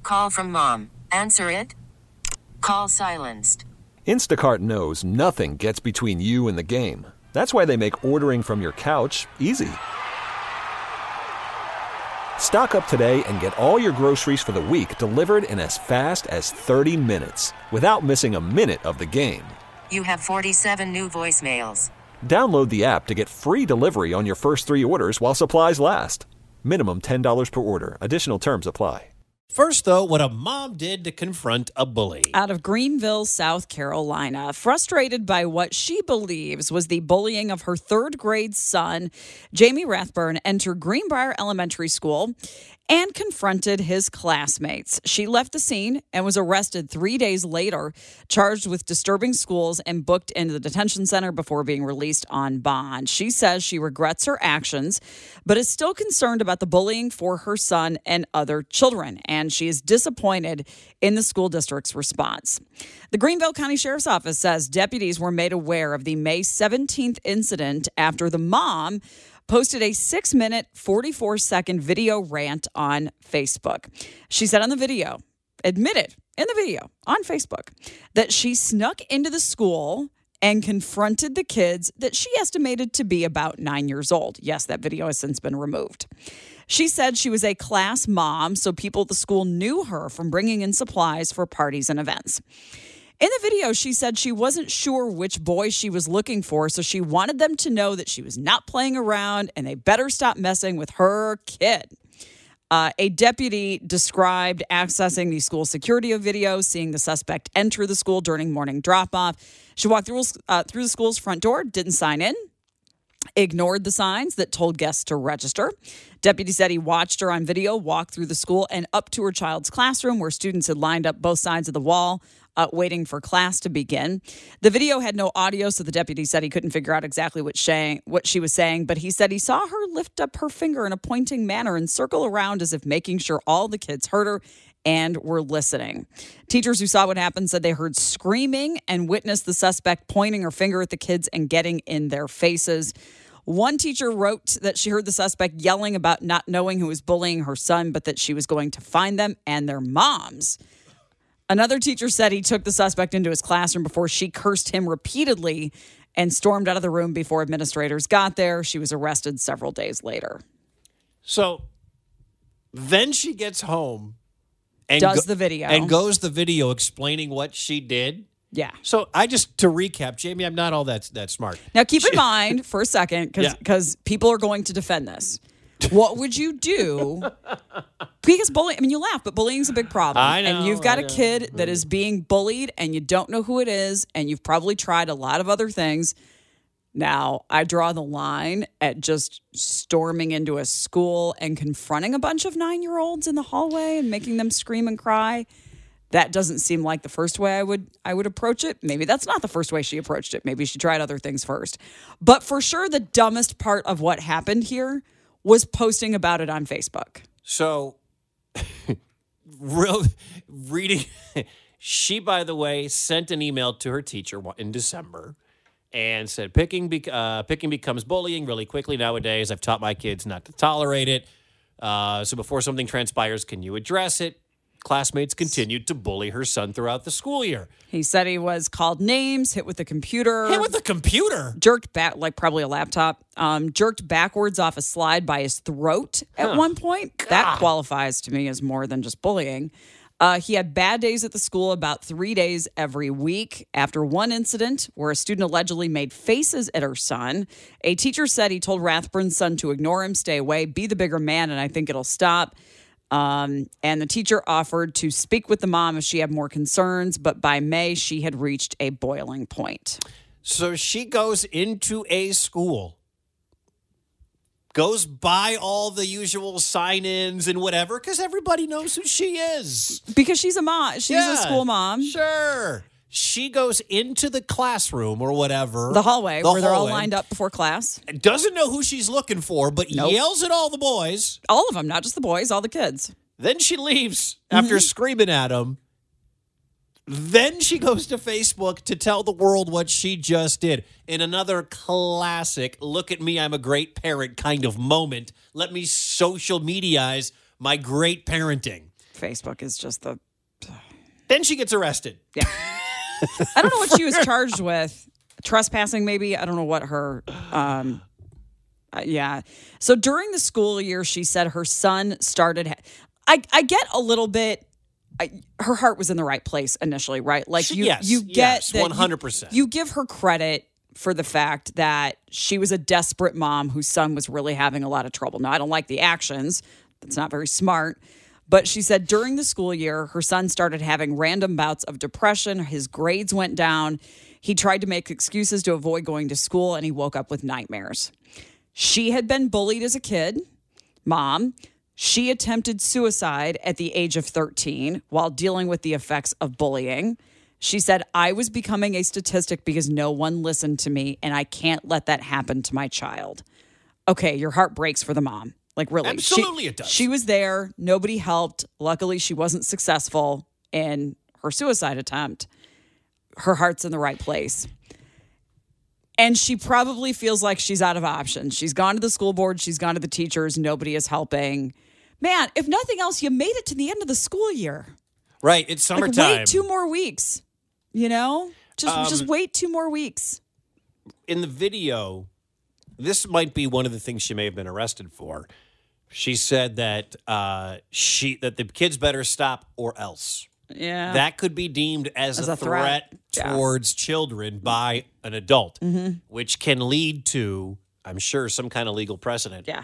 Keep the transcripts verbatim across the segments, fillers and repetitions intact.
Call from mom. Answer it. Call silenced. Instacart knows nothing gets between you and the game. That's why they make ordering from your couch easy. Stock up today and get all your groceries for the week delivered in as fast as thirty minutes without missing a minute of the game. You have forty-seven new voicemails. Download the app to get free delivery on your first three orders while supplies last. Minimum ten dollars per order. Additional terms apply. First, though, what a mom did to confront a bully. Out of Greenville, South Carolina, frustrated by what she believes was the bullying of her third grade son, Jamie Rathburn entered Greenbrier Elementary School and confronted his classmates. She left the scene and was arrested three days later, charged with disturbing schools and booked into the detention center before being released on bond. She says she regrets her actions, but is still concerned about the bullying for her son and other children, and she is disappointed in the school district's response. The Greenville County Sheriff's Office says deputies were made aware of the May seventeenth incident after the mom posted a six-minute, forty-four second video rant on Facebook. She said on the video, admitted in the video on Facebook, that she snuck into the school and confronted the kids that she estimated to be about nine years old. Yes, that video has since been removed. She said she was a class mom, so people at the school knew her from bringing in supplies for parties and events. In the video, she said she wasn't sure which boy she was looking for, so she wanted them to know that she was not playing around and they better stop messing with her kid. Uh, a deputy described accessing the school security video, seeing the suspect enter the school during morning drop-off. She walked through, uh, through the school's front door, didn't sign in, ignored the signs that told guests to register. Deputy said he watched her on video walk through the school and up to her child's classroom where students had lined up both sides of the wall, Uh, waiting for class to begin. The video had no audio, so the deputy said he couldn't figure out exactly what, she, what she was saying, but he said he saw her lift up her finger in a pointing manner and circle around as if making sure all the kids heard her and were listening. Teachers who saw what happened said they heard screaming and witnessed the suspect pointing her finger at the kids and getting in their faces. One teacher wrote that she heard the suspect yelling about not knowing who was bullying her son, but that she was going to find them and their moms. Another teacher said he took the suspect into his classroom before she cursed him repeatedly and stormed out of the room before administrators got there. She was arrested several days later. So then she gets home and does go- the video and goes the video explaining what she did. Yeah. So I just, to recap, Jamie, I'm not all that, that smart. Now keep in mind for a second, because because Yeah. people are going to defend this. What would you do? Because bullying, I mean, you laugh, but bullying is a big problem. I know, and you've got I a know. kid that is being bullied and you don't know who it is, and you've probably tried a lot of other things. Now, I draw the line at just storming into a school and confronting a bunch of nine-year-olds in the hallway and making them scream and cry. That doesn't seem like the first way I would I would approach it. Maybe that's not the first way she approached it. Maybe she tried other things first. But for sure, the dumbest part of what happened here was posting about it on Facebook. So, real reading, she, by the way, sent an email to her teacher in December and said, picking be- uh, picking becomes bullying really quickly nowadays. I've taught my kids not to tolerate it. Uh, so before something transpires, can you address it? Classmates continued to bully her son throughout the school year. He said he was called names, hit with a computer. Hit with the computer? Jerked back, like probably a laptop, um, jerked backwards off a slide by his throat at Huh. one point. God. That qualifies to me as more than just bullying. Uh, he had bad days at the school about three days every week. After one incident where a student allegedly made faces at her son, a teacher said he told Rathburn's son to ignore him, stay away, be the bigger man, and I think it'll stop. Um, and the teacher offered to speak with the mom if she had more concerns, but by May, she had reached a boiling point. So she goes into a school, goes by all the usual sign-ins and whatever, because everybody knows who she is. Because she's a mom. She's Yeah, a school mom. Sure. She goes into the classroom or whatever. The hallway, the where they're all hallway, lined up before class. Doesn't know who she's looking for, but Nope. yells at all the boys. All of them, not just the boys, all the kids. Then she leaves after Mm-hmm. screaming at them. Then she goes to Facebook to tell the world what she just did. In another classic, look at me, I'm a great parent kind of moment. Let me social mediaize my great parenting. Facebook is just the. Then she gets arrested. Yeah. I don't know what she was charged with. Trespassing, maybe. I don't know what her. Um, uh, yeah. So during the school year, she said her son started. Ha- I I get a little bit. I, her heart was in the right place initially, right? Like She- you, yes, you get yes, that you- one hundred percent. You give her credit for the fact that she was a desperate mom whose son was really having a lot of trouble. Now, I don't like the actions. That's not very smart. But she said during the school year, her son started having random bouts of depression. His grades went down. He tried to make excuses to avoid going to school, and he woke up with nightmares. She had been bullied as a kid, mom. She attempted suicide at the age of thirteen while dealing with the effects of bullying. She said, I was becoming a statistic because no one listened to me, and I can't let that happen to my child. Okay, your heart breaks for the mom. Like, really. Absolutely she, it does. She was there. Nobody helped. Luckily, she wasn't successful in her suicide attempt. Her heart's in the right place. And she probably feels like she's out of options. She's gone to the school board. She's gone to the teachers. Nobody is helping. Man, if nothing else, you made it to the end of the school year. Right. It's Like, summertime. wait two more weeks. You know? Just Um, just wait two more weeks. In the video, this might be one of the things she may have been arrested for. She said that uh, she that the kids better stop or else. Yeah. That could be deemed as, As a, a threat. threat, Yeah. towards children by an adult, Mm-hmm. which can lead to, I'm sure, some kind of legal precedent. Yeah.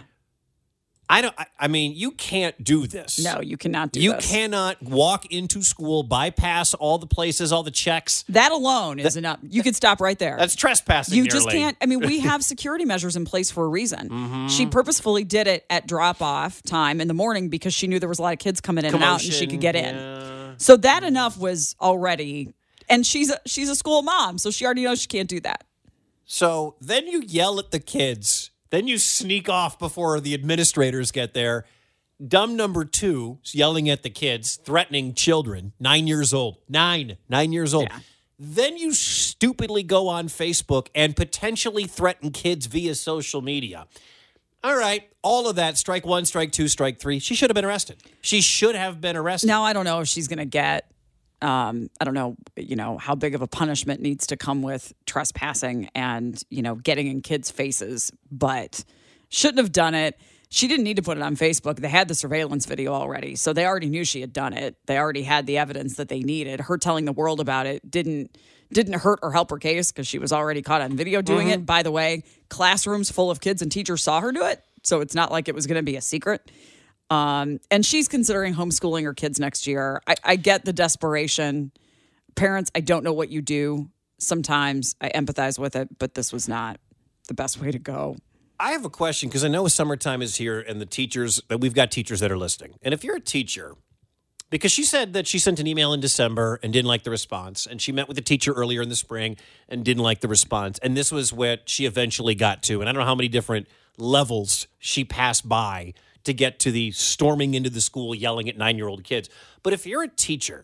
I don't. I, I mean, you can't do this. No, you cannot do You this. cannot walk into school, bypass all the places, all the checks. That alone is enough. You could stop right there. That's trespassing. You just nearly. can't. I mean, we have security measures in place for a reason. Mm-hmm. She purposefully did it at drop off time in the morning because she knew there was a lot of kids coming in and out and she could get in. Yeah. So that enough was already. And she's a, she's a school mom, so she already knows she can't do that. So then you yell at the kids. Then you sneak off before the administrators get there. Dumb number two is yelling at the kids, threatening children, nine years old. Nine. Nine years old. Yeah. Then you stupidly go on Facebook and potentially threaten kids via social media. All right. All of that, strike one, strike two, strike three. She should have been arrested. She should have been arrested. Now I don't know if she's going to get. Um, I don't know, you know, how big of a punishment needs to come with trespassing and, you know, getting in kids' faces, but shouldn't have done it. She didn't need to put it on Facebook. They had the surveillance video already, so they already knew she had done it. They already had the evidence that they needed. Her telling the world about it didn't didn't hurt or help her case because she was already caught on video doing Mm-hmm. it. By the way, classrooms full of kids and teachers saw her do it, so it's not like it was going to be a secret. Um, and she's considering homeschooling her kids next year. I, I get the desperation. Parents, I don't know what you do. Sometimes I empathize with it, but this was not the best way to go. I have a question because I know summertime is here and the teachers, that we've got teachers that are listening. And if you're a teacher, because she said that she sent an email in December and didn't like the response, and she met with the teacher earlier in the spring and didn't like the response, and this was what she eventually got to. And I don't know how many different levels she passed by to get to the storming into the school yelling at nine-year-old kids. But if you're a teacher,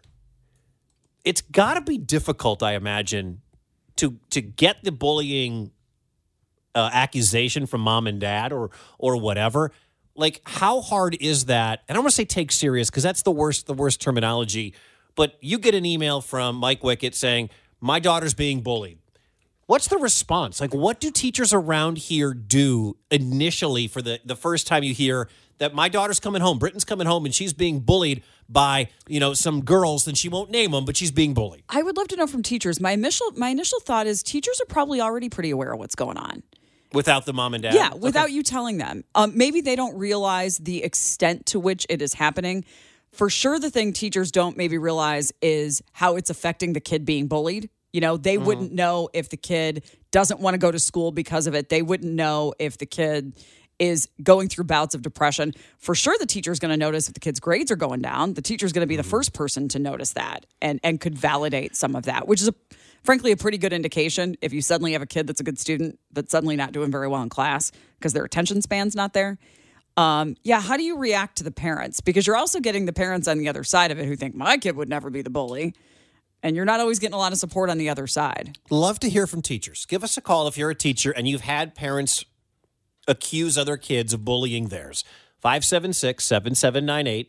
it's got to be difficult, I imagine, to to get the bullying Uh, accusation from mom and dad or or whatever. Like, how hard is that? And I don't want to say take serious because that's the worst the worst terminology. But you get an email from Mike Wickett saying, my daughter's being bullied. What's the response? Like, what do teachers around here do initially for the, the first time you hear that my daughter's coming home, Britton's coming home, and she's being bullied by, you know, some girls, and she won't name them, but she's being bullied? I would love to know from teachers. My initial my initial thought is teachers are probably already pretty aware of what's going on. Without the mom and dad? Yeah, without Okay. you telling them. Um, maybe they don't realize the extent to which it is happening. For sure, the thing teachers don't maybe realize is how it's affecting the kid being bullied. You know, they Mm-hmm. wouldn't know if the kid doesn't want to go to school because of it. They wouldn't know if the kid is going through bouts of depression. For sure, the teacher's going to notice if the kid's grades are going down. The teacher's going to be the first person to notice that and, and could validate some of that, which is a frankly, a pretty good indication if you suddenly have a kid that's a good student that's suddenly not doing very well in class because their attention span's not there. Um, yeah, how do you react to the parents? Because you're also getting the parents on the other side of it who think, my kid would never be the bully. And you're not always getting a lot of support on the other side. Love to hear from teachers. Give us a call if you're a teacher and you've had parents accuse other kids of bullying theirs. five seven six, seven seven nine eight.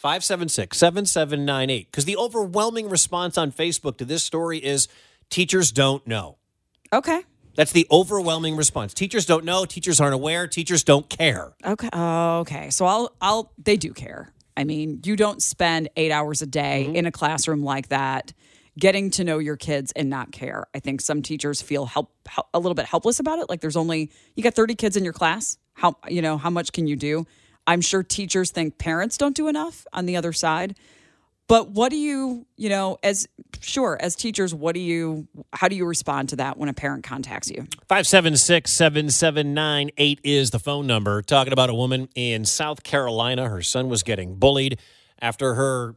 five seven six, seven seven nine eight. Because the overwhelming response on Facebook to this story is teachers don't know. Okay. That's the overwhelming response. Teachers don't know. Teachers aren't aware. Teachers don't care. Okay. Oh, okay. So I'll, I'll, they do care. I mean, you don't spend eight hours a day mm-hmm. in a classroom like that, getting to know your kids and not care. I think some teachers feel help, help a little bit helpless about it. Like there's only, you got thirty kids in your class. How, you know, how much can you do? I'm sure teachers think parents don't do enough on the other side. But what do you, you know, as sure, as teachers, what do you, how do you respond to that when a parent contacts you? five seven six, seven seven nine eight is the phone number. Talking about a woman in South Carolina. Her son was getting bullied after her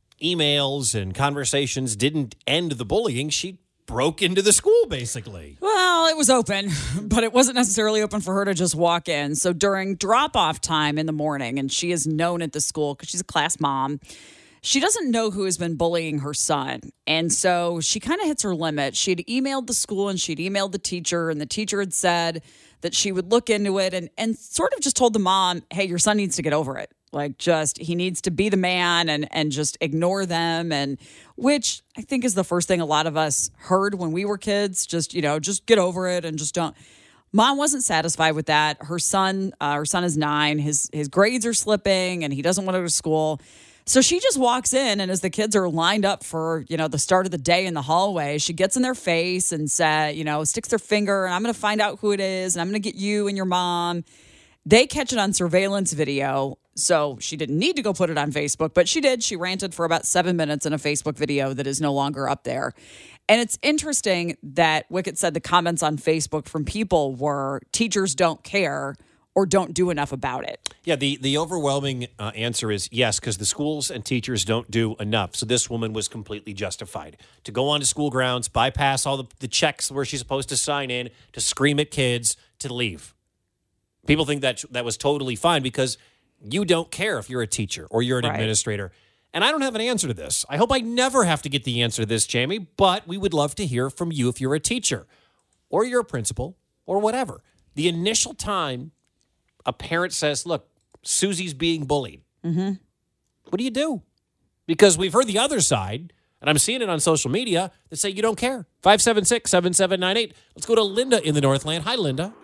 emails and conversations didn't end the bullying. She broke into the school, basically. Well, it was open, but it wasn't necessarily open for her to just walk in. So during drop-off time in the morning, and she is known at the school because she's a class mom, she doesn't know who has been bullying her son. And so she kind of hits her limit. She had emailed the school and she'd emailed the teacher, and the teacher had said that she would look into it and, and sort of just told the mom, hey, your son needs to get over it. Like just, he needs to be the man and, and just ignore them. And which I think is the first thing a lot of us heard when we were kids. Just, you know, just get over it and just don't. Mom wasn't satisfied with that. Her son, uh, her son is nine. His, his grades are slipping and he doesn't want to go to school. So she just walks in, and as the kids are lined up for, you know, the start of the day in the hallway, she gets in their face and said, you know, sticks their finger, and I'm going to find out who it is, and I'm going to get you and your mom. They catch it on surveillance video, so she didn't need to go put it on Facebook, but she did. She ranted for about seven minutes in a Facebook video that is no longer up there. And it's interesting that Wicket said the comments on Facebook from people were teachers don't care or don't do enough about it. Yeah, the, the overwhelming uh, answer is yes, because the schools and teachers don't do enough. So this woman was completely justified to go onto school grounds, bypass all the, the checks where she's supposed to sign in, to scream at kids, to leave. People think that that was totally fine because you don't care if you're a teacher or you're an right. administrator. And I don't have an answer to this. I hope I never have to get the answer to this, Jamie, but we would love to hear from you if you're a teacher or you're a principal or whatever. The initial time a parent says, look, Susie's being bullied. Mm-hmm. What do you do? Because we've heard the other side, and I'm seeing it on social media, that say you don't care. five seven six, seven seven nine eight. Let's go to Linda in the Northland. Hi, Linda.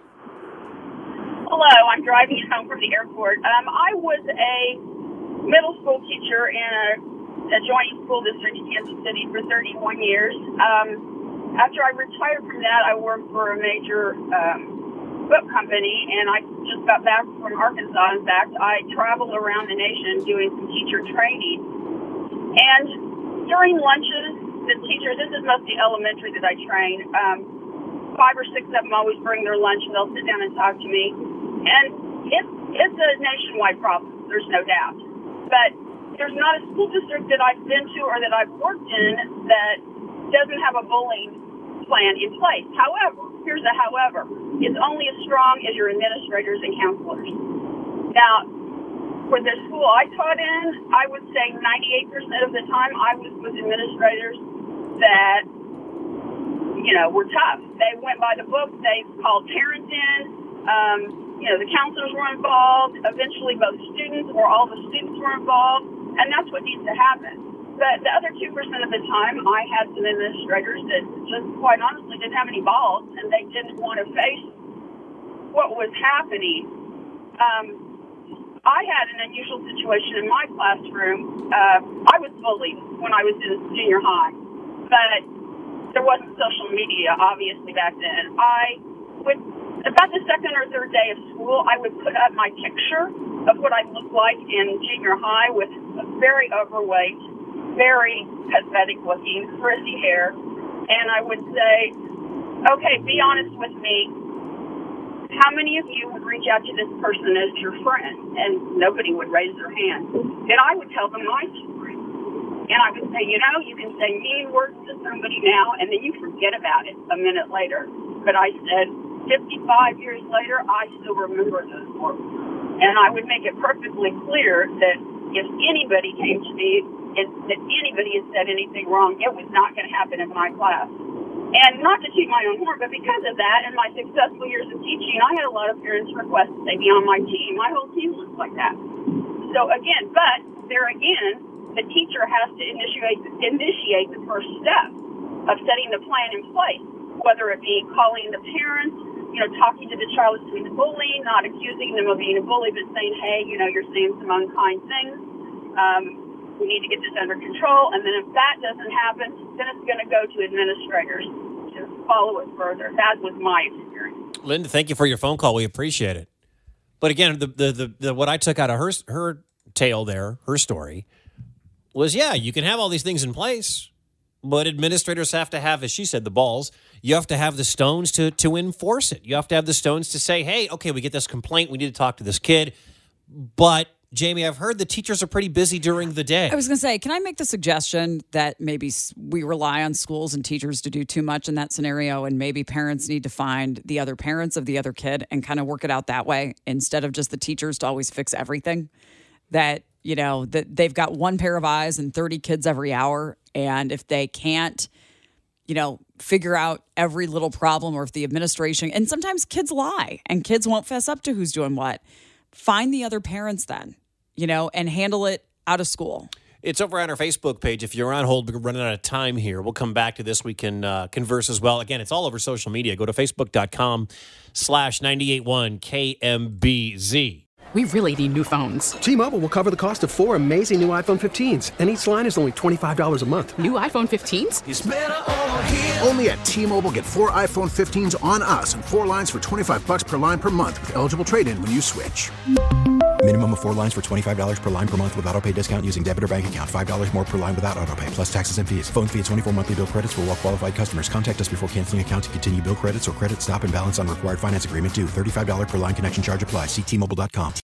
Hello, I'm driving home from the airport. Um, I was a middle school teacher in a adjoining school district in Kansas City for thirty-one years. Um, after I retired from that, I worked for a major um, book company, and I just got back from Arkansas. In fact, I traveled around the nation doing some teacher training. And during lunches, the teachers, this is mostly elementary that I train, um, five or six of them always bring their lunch, and they'll sit down and talk to me. And it's, it's a nationwide problem, there's no doubt. But there's not a school district that I've been to or that I've worked in that doesn't have a bullying plan in place. However, here's a however. It's only as strong as your administrators and counselors. Now, for the school I taught in, I would say ninety-eight percent of the time I was with administrators that, you know, were tough. They went by the book. They called parents in. Um, you know, the counselors were involved. Eventually, both students or all the students were involved. And that's what needs to happen. But the other two percent of the time, I had some administrators that just quite honestly didn't have any balls, and they didn't want to face what was happening. Um, I had an unusual situation in my classroom. Uh, I was bullied when I was in junior high, but there wasn't social media, obviously, back then. I would, about the second or third day of school, I would put up my picture of what I looked like in junior high with very overweight, very pathetic looking, frizzy hair, and I would say, okay, be honest with me. How many of you would reach out to this person as your friend? And nobody would raise their hand. And I would tell them my story. And I would say, you know, you can say mean words to somebody now, and then you forget about it a minute later. But I said, fifty-five years later, I still remember those words. And I would make it perfectly clear that if anybody came to me and that anybody had said anything wrong, it was not going to happen in my class. And not to toot my own horn, but because of that and my successful years of teaching, I had a lot of parents request that they be on my team. My whole team looks like that. So again, but there again, the teacher has to initiate initiate the first step of setting the plan in place, whether it be calling the parents, you know, talking to the child who's being bullied, not accusing them of being a bully, but saying, hey, you know, you're saying some unkind things. Um, we need to get this under control. And then if that doesn't happen, then it's going to go to administrators to follow it further. That was my experience. Linda, thank you for your phone call. We appreciate it. But again, the, the, the, the what I took out of her her tale there, her story, was, yeah, you can have all these things in place, but administrators have to have, as she said, the balls. You have to have the stones to to enforce it. You have to have the stones to say, hey, okay, we get this complaint. We need to talk to this kid. But, Jamie, I've heard the teachers are pretty busy during the day. I was going to say, can I make the suggestion that maybe we rely on schools and teachers to do too much in that scenario, and maybe parents need to find the other parents of the other kid and kind of work it out that way instead of just the teachers to always fix everything? That, you know, that they've got one pair of eyes and thirty kids every hour, and if they can't, you know, figure out every little problem, or if the administration, and sometimes kids lie and kids won't fess up to who's doing what, find the other parents then, you know, and handle it out of school. It's over on our Facebook page. If you're on hold, we're running out of time here. We'll come back to this. We can uh, converse as well. Again, it's all over social media. Go to facebook.com slash 981 KMBZ. We really need new phones. T-Mobile will cover the cost of four amazing new iPhone fifteens, and each line is only twenty-five dollars a month. New iPhone fifteens? It's better over here. Only at T-Mobile, get four iPhone fifteens on us and four lines for twenty-five dollars per line per month with eligible trade-in when you switch. Minimum of four lines for twenty-five dollars per line per month with autopay discount using debit or bank account. five dollars more per line without autopay, plus taxes and fees. Phone fee at twenty-four monthly bill credits for well-qualified customers. Contact us before canceling account to continue bill credits or credit stop and balance on required finance agreement due. thirty-five dollars per line connection charge applies. See T Mobile dot com.